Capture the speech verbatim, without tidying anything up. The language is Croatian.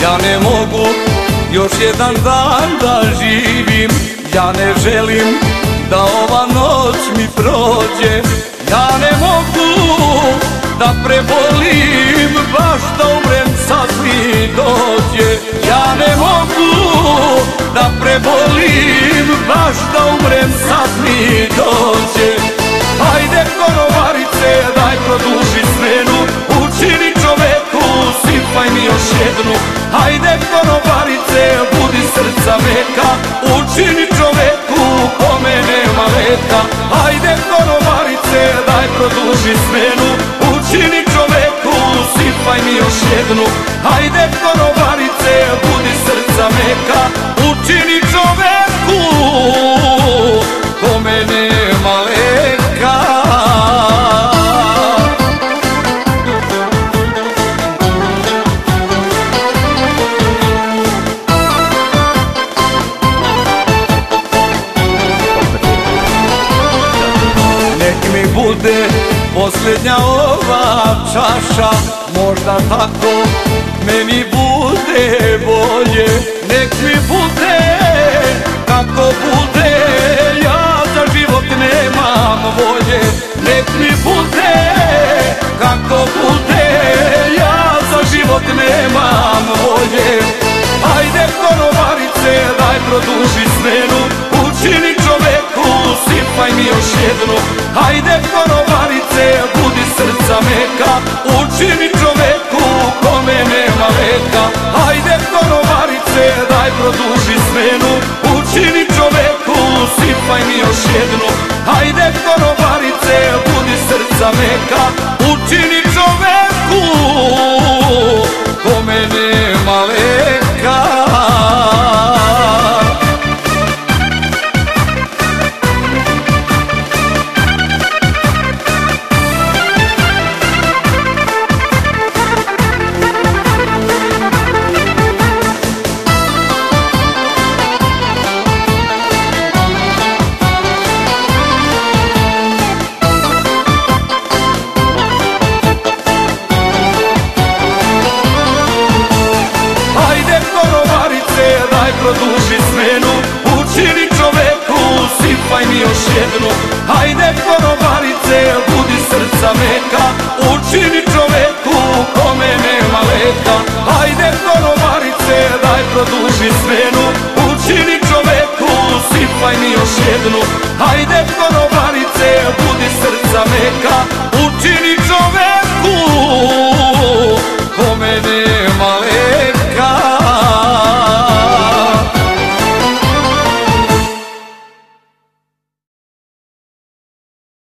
Ja ne mogu još jedan dan da živim, ja ne želim da ova noć mi prođe. Ja ne mogu da prebolim, baš da umrem sad mi dođe. Ja ne mogu da prebolim, baš da umrem sad mi dođe. Hajde konobarice, daj produži smenu, učini čoveku, sipaj mi još jednu. Hajde konobarice, budi srca meka, učini čoveku, kome nema leka. Hajde konobarice, daj produži smenu, učini čoveku, sipaj mi još jednu. Hajde konobarice, budi srca meka, učini čoveku, kome nema leka. Bude posljednja ova čaša, možda tako meni bude bolje. Nek mi bude kako bude, ja za život nemam volje. Nek mi bude kako bude, ja za život nemam volje. Hajde konobarice, daj produži smenu, učini čoveku, sipaj mi još jednu. Hajde konobarice, budi srca meka, učini čoveku, kome nema leka. Hajde konobarice, daj produži smenu, učini čoveku, sipaj mi još jednu. Hajde konobarice, budi srca meka, učini čoveku, kome nema leka. Produži smenu, učini čoveku, sipaj mi još jednu. Hajde konobarice, budi srca meka, učini čoveku, kome nema leka. Hajde konobarice, daj produži smenu, učini čoveku, sipaj mi još jednu. Hajde konobarice, budi srca meka, učini čoveku.